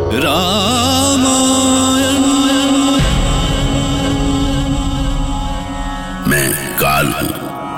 रामायण। मैं काल हूं।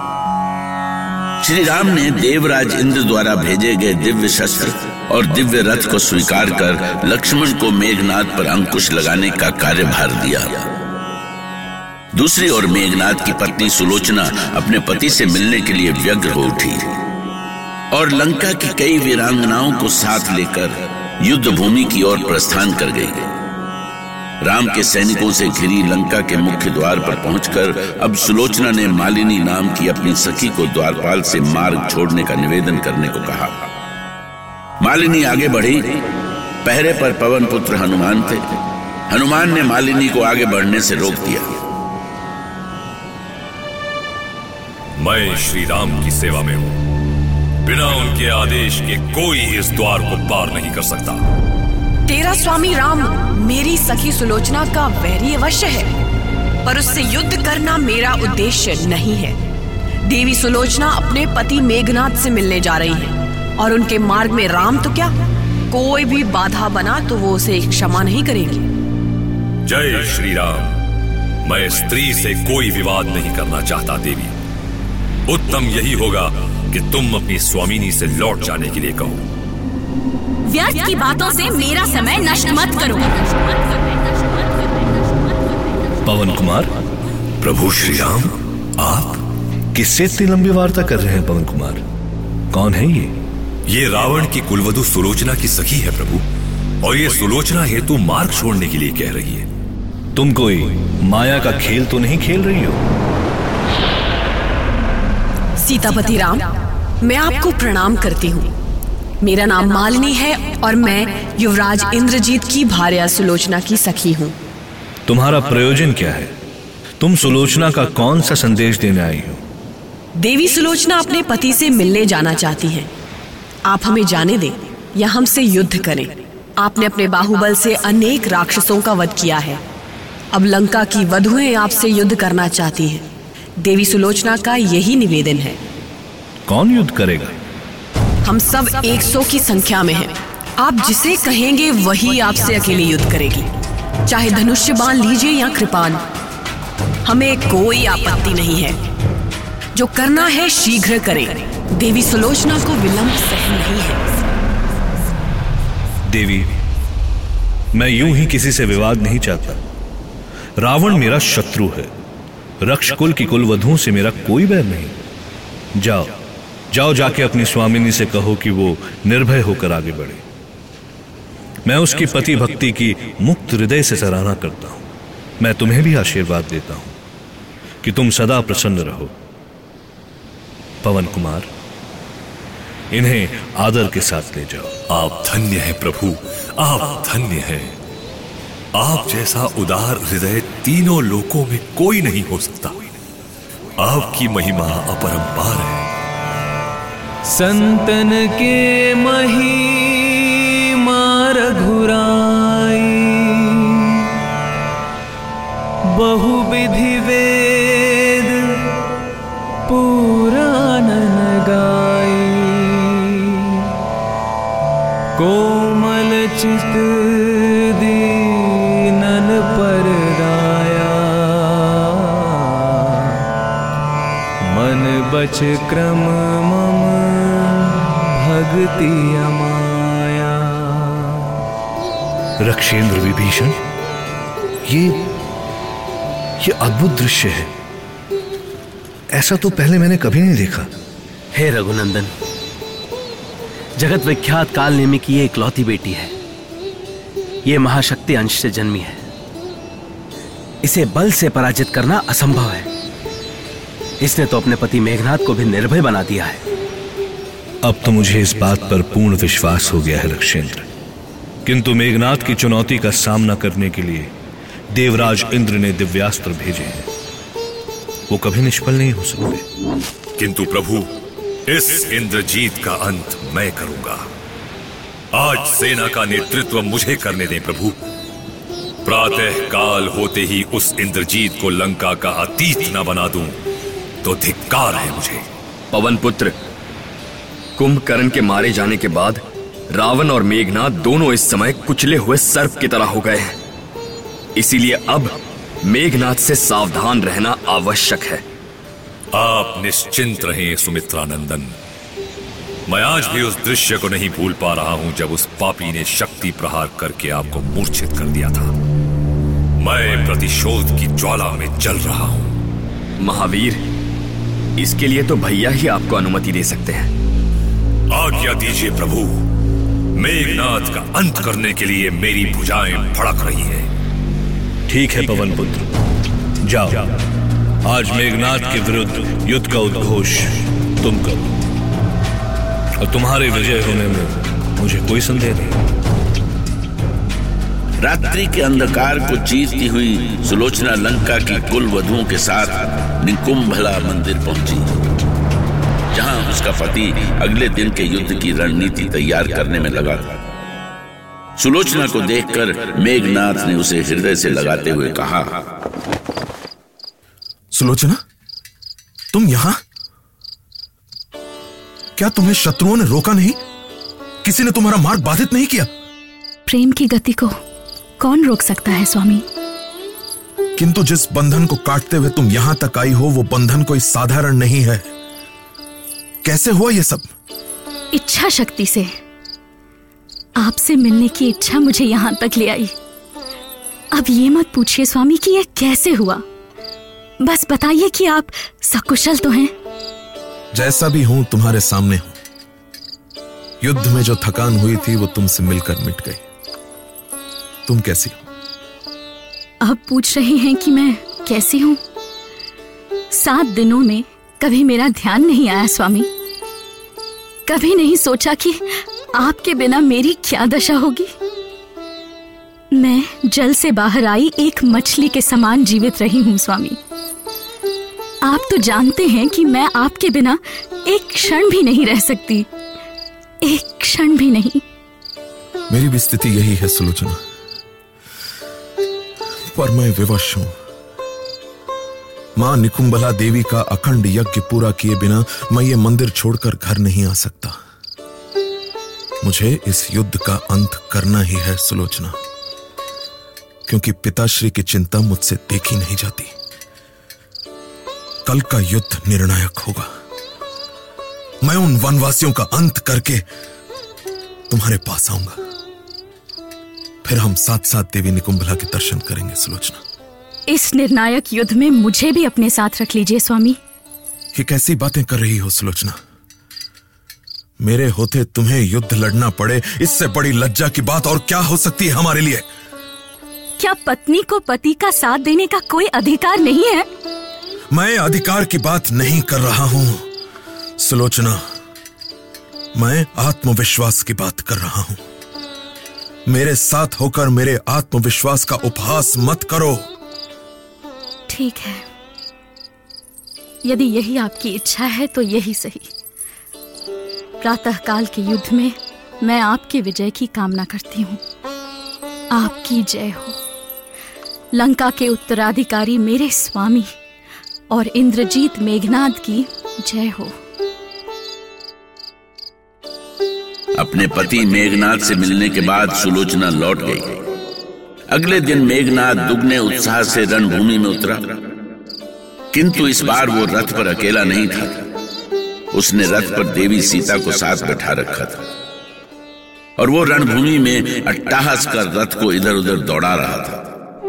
श्री राम ने देवराज इंद्र द्वारा भेजे गए दिव्य शस्त्र और दिव्य रथ को स्वीकार कर लक्ष्मण को मेघनाद पर अंकुश लगाने का कार्यभार दिया। दूसरी ओर मेघनाद की पत्नी सुलोचना अपने पति से मिलने के लिए व्यग्र हो उठी और लंका की कई वीरांगनाओं को साथ लेकर युद्ध भूमि की ओर प्रस्थान कर गई। राम के सैनिकों से घिरी लंका के मुख्य द्वार पर पहुंचकर अब सुलोचना ने मालिनी नाम की अपनी सखी को द्वारपाल से मार्ग छोड़ने का निवेदन करने को कहा। मालिनी आगे बढ़ी। पहरे पर पवन पुत्र हनुमान थे। हनुमान ने मालिनी को आगे बढ़ने से रोक दिया। मैं श्री राम की सेवा में हूं। बिना उनके आदेश के कोई इस द्वार को पार नहीं कर सकता। तेरा स्वामी राम मेरी सखी सुलोचना का वैरी अवश्य है, पर उससे युद्ध करना मेरा उद्देश्य नहीं है। देवी सुलोचना अपने पति मेघनाद से मिलने जा रही है और उनके मार्ग में राम तो क्या, कोई भी बाधा बना तो वो उसे क्षमा नहीं करेंगे। जय श्री राम। मैं स्त्री से कोई विवाद नहीं करना चाहता देवी। उत्तम यही होगा कि तुम अपनी स्वामिनी से लौट जाने के लिए कहो। व्यर्थ की बातों से मेरा समय नष्ट मत करो। पवन कुमार। प्रभु श्री राम, आप किससे इतनी लंबी वार्ता कर रहे हैं पवन कुमार? कौन है ये रावण की कुलवधू सुलोचना की सखी है प्रभु, और ये सुलोचना हेतु मार्ग छोड़ने के लिए कह रही है। तुम कोई माया का खेल तो नहीं खेल रही हो? सीतापति राम, मैं आपको प्रणाम करती हूँ। मेरा नाम मालिनी है और मैं युवराज इंद्रजीत की भार्या सुलोचना की सखी हूँ। तुम्हारा प्रयोजन क्या है? तुम सुलोचना का कौन सा संदेश देने आई हो? देवी सुलोचना अपने पति से मिलने जाना चाहती हैं। आप हमें जाने दें या हमसे युद्ध करें। आपने अपने बाहुबल से अनेक राक्षसों का वध किया है। अब लंका की वधुएं आपसे युद्ध करना चाहती हैं। देवी सुलोचना का यही निवेदन है। कौन युद्ध करेगा? हम सब 100 की संख्या में हैं। आप जिसे कहेंगे वही आपसे अकेले युद्ध करेगी, चाहे धनुष्य बाण लीजिए या कृपाण। हमें कोई आपत्ति नहीं है। जो करना है शीघ्र करें। देवी सुलोचना को विलंब सहन नहीं है। देवी, मैं यूं ही किसी से विवाद नहीं चाहता। रावण मेरा शत्रु है। रक्ष कुल की कुलवधुओं से मेरा कोई बैर नहीं। जाओ जाओ, जाके अपनी स्वामिनी से कहो कि वो निर्भय होकर आगे बढ़े। मैं उसकी पति भक्ति की मुक्त हृदय से सराहना करता हूं। मैं तुम्हें भी आशीर्वाद देता हूं कि तुम सदा प्रसन्न रहो। पवन कुमार, इन्हें आदर के साथ ले जाओ। आप धन्य हैं प्रभु, आप धन्य हैं। आप जैसा उदार हृदय तीनों लोकों में कोई नहीं हो सकता। आपकी महिमा अपरंपार है। संतन के महिमा रघुराई, बहुविधि वेद पुराणन गाई। कोमल चित दीनन पर दाया, मन बच क्रम मम भक्ति अमाया। रक्षेंद्र विभीषण, ये अद्भुत दृश्य है। ऐसा तो पहले मैंने कभी नहीं देखा। हे रघुनंदन, जगत विख्यात काल नेमी की ये इकलौती बेटी है। ये महाशक्ति अंश से जन्मी है। इसे बल से पराजित करना असंभव है। इसने तो अपने पति मेघनाद को भी निर्भय बना दिया है। अब तो मुझे इस बात पर पूर्ण विश्वास हो गया है रक्षेंद्र, किंतु मेघनाद की चुनौती का सामना करने के लिए देवराज इंद्र ने दिव्यास्त्र भेजे हैं। वो कभी निष्फल नहीं हो सकते। किंतु प्रभु, इस इंद्रजीत का अंत मैं करूंगा। आज सेना का नेतृत्व मुझे करने दें प्रभु। प्रातः काल होते ही उस इंद्रजीत को लंका का अतीत न बना दूं तो धिक्कार है मुझे। पवन पुत्र, कुंभकर्ण के मारे जाने के बाद रावण और मेघनाद दोनों इस समय कुचले हुए सर्प की तरह हो गए हैं। इसीलिए अब मेघनाद से सावधान रहना आवश्यक है। आप निश्चिंत रहें सुमित्रा नंदन। मैं आज भी उस दृश्य को नहीं भूल पा रहा हूं जब उस पापी ने शक्ति प्रहार करके आपको मूर्छित कर दिया था। मैं प्रतिशोध की ज्वाला में जल रहा हूं। महावीर, इसके लिए तो भैया ही आपको अनुमति दे सकते हैं। आज्ञा दीजिए प्रभु। मेघनाद का अंत करने के लिए मेरी भुजाएं फड़क रही हैं। ठीक है पवन पुत्र, जाओ। आज मेघनाद के विरुद्ध युद्ध का उद्घोष तुम करो, और तुम्हारे विजय होने में मुझे कोई संदेह नहीं। रात्रि के अंधकार को चीरती हुई सुलोचना लंका की कुल वधुओं के साथ निकुंभला मंदिर पहुंची, जहां उसका पति अगले दिन के युद्ध की रणनीति तैयार करने में लगा था। सुलोचना को देखकर मेघनाद ने उसे हृदय से लगाते हुए कहा, सुलोचना, तुम यहां? क्या तुम्हें शत्रुओं ने रोका नहीं? किसी ने तुम्हारा मार्ग बाधित नहीं किया? प्रेम की गति को कौन रोक सकता है स्वामी? किंतु जिस बंधन को काटते हुए तुम यहां तक आई हो, वो बंधन कोई साधारण नहीं है। कैसे हुआ यह सब? इच्छा शक्ति से। आपसे मिलने की इच्छा मुझे यहां तक ले आई। अब ये मत पूछिए स्वामी कि यह कैसे हुआ, बस बताइए कि आप सकुशल तो हैं। जैसा भी हूं, तुम्हारे सामने हूं। युद्ध में जो थकान हुई थी वो तुमसे मिलकर मिट गई। तुम कैसी हो? अब पूछ रहे हैं कि मैं कैसी हूं? 7 दिनों में कभी मेरा ध्यान नहीं आया स्वामी। कभी नहीं सोचा कि आपके बिना मेरी क्या दशा होगी। मैं जल से बाहर आई एक मछली के समान जीवित रही हूं स्वामी। आप तो जानते हैं कि मैं आपके बिना एक क्षण भी नहीं रह सकती, एक क्षण भी नहीं। मेरी भी स्थिति यही है सुलोचना, पर मैं विवश हूं। मां निकुंभला देवी का अखंड यज्ञ पूरा किए बिना मैं ये मंदिर छोड़कर घर नहीं आ सकता। मुझे इस युद्ध का अंत करना ही है सुलोचना, क्योंकि पिताश्री की चिंता मुझसे देखी नहीं जाती। कल का युद्ध निर्णायक होगा। मैं उन वनवासियों का अंत करके तुम्हारे पास आऊंगा। फिर हम साथ साथ देवी निकुंभला के दर्शन करेंगे सुलोचना। इस निर्णायक युद्ध में मुझे भी अपने साथ रख लीजिए स्वामी। ये कैसी बातें कर रही हो सुलोचना? मेरे होते तुम्हें युद्ध लड़ना पड़े, इससे बड़ी लज्जा की बात और क्या हो सकती है हमारे लिए? क्या पत्नी को पति का साथ देने का कोई अधिकार नहीं है? मैं अधिकार की बात नहीं कर रहा हूं सुलोचना, मैं आत्मविश्वास की बात कर रहा हूं। मेरे साथ होकर मेरे आत्मविश्वास का उपहास मत करो। ठीक है, यदि यही आपकी इच्छा है तो यही सही। प्रातःकाल के युद्ध में मैं आपकी विजय की कामना करती हूं। आपकी जय हो। लंका के उत्तराधिकारी मेरे स्वामी और इंद्रजीत मेघनाद की जय हो। अपने पति मेघनाद से मिलने के बाद सुलोचना लौट गई। अगले दिन मेघनाद दुगने उत्साह से रणभूमि में उतरा, किंतु इस बार वो रथ पर अकेला नहीं था। उसने रथ पर देवी सीता को साथ बैठा रखा था और वो रणभूमि में अट्टहास कर रथ को इधर उधर दौड़ा रहा था।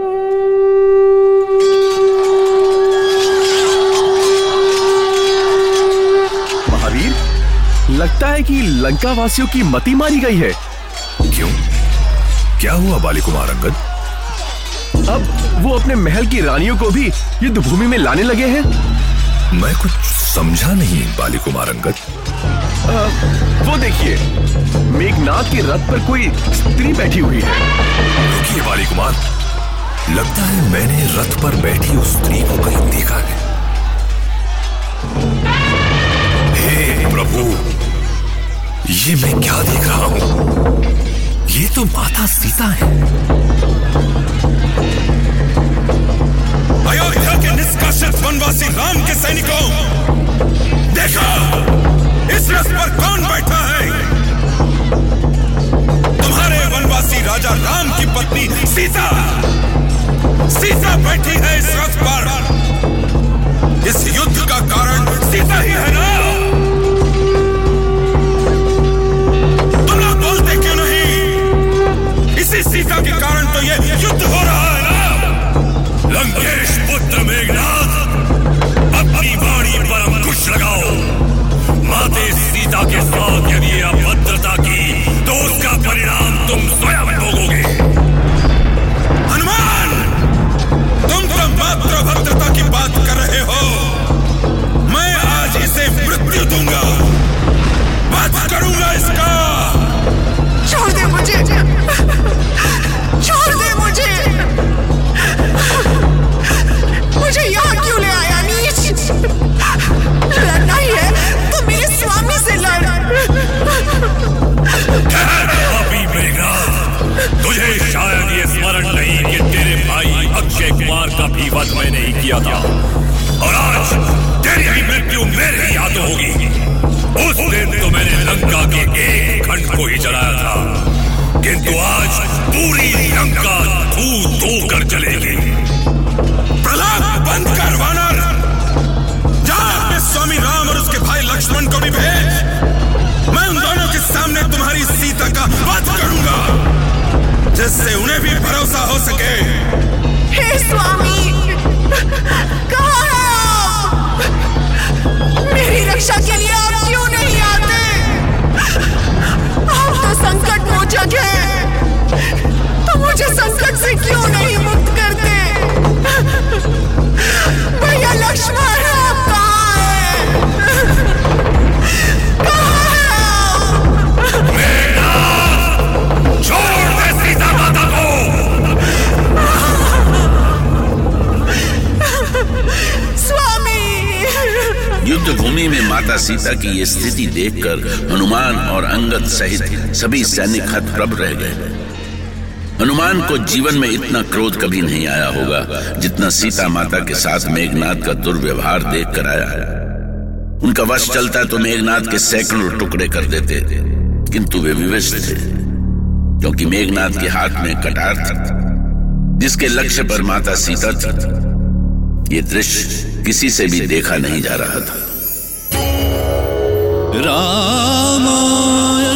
महावीर, लगता है कि लंका वासियों की मति मारी गई है। क्यों? क्या हुआ बाली कुमार अंगद? अब वो अपने महल की रानियों को भी युद्ध भूमि में लाने लगे हैं। मैं कुछ समझा नहीं बाली कुमार अंगद। वो देखिए, मेघनाद के रथ पर कोई स्त्री बैठी हुई है। रुकिए बाली कुमार, लगता है मैंने रथ पर बैठी उस स्त्री को कहीं देखा है। हे प्रभु, ये मैं क्या देख रहा हूं? ये तो माता सीता है। अयोध्या के निष्कासित वनवासी राम के सैनिकों, देखो इस रथ पर कौन बैठा है? राजा राम की पत्नी सीता सीता बैठी है इस रथ पर। इस युद्ध का कारण सीता ही है ना? तुम लोग बोलते क्यों नहीं? इसी सीता के कारण तो ये युद्ध हो रहा है ना? लंकेश पुत्र मेघनाथ, अपनी वाणी पर अंकुश लगाओ। माते सीता के साथ यदि ये अभद्रता की तो उसका परिणाम तुम स्वयं भोगोगे। हनुमान, तुम तो मात्र भद्रता की बात कर रहे हो। मैं आज इसे मृत्यु दूंगा, वध करूंगा इसका। छोड़ दे मुझे, छोड़ दे मुझे। मुझे यहाँ क्यों ले आया नीच? लड़ना ही है तो मेरे स्वामी से लड़। पापी मेघनाथ, तुझे शायद ये स्मरण नहीं कि तेरे भाई अक्षय कुमार का भी वध मैंने ही किया था, और आज तेरी भी मृत्यु मेरे ही हाथों होगी। उस दिन तो मैंने लंका के एक खंड को ही जलाया था, किंतु आज पूरी लंका धू कर जलेगी। प्रलाप बंद कर वानर। जा अपने स्वामी राम और उसके भाई लक्ष्मण को भी भेज। मैं उन दोनों के सामने तुम्हारी सीता का वध करूंगा, जिससे उन्हें भी भरोसा हो सके। हे स्वामी, कहाँ हैं आप? मेरी रक्षा के लिए आप क्यों नहीं आते? आप तो संकट मोचक हैं, तो मुझे संकट से क्यों नहीं मुक्त करते? भैया लक्ष्मण, आप कहाँ हैं? कहाँ हैं आप? मेघनाथ, छोड़ दे सीता माता को। स्वामी। युद्ध भूमि में माता सीता की ये स्थिति देखकर हनुमान और अंगद सहित सभी सैनिक हतप्रभ रह गए। हनुमान को जीवन में इतना क्रोध कभी नहीं आया होगा जितना सीता माता के साथ मेघनाथ का दुर्व्यवहार देखकर आया है। उनका वश चलता तो मेघनाथ के सैकड़ों टुकड़े कर देते, किंतु वे विवश थे, क्योंकि मेघनाथ के हाथ में कटार था जिसके लक्ष्य पर माता सीता थी। ये दृश्य किसी से भी देखा नहीं जा रहा था। रामाय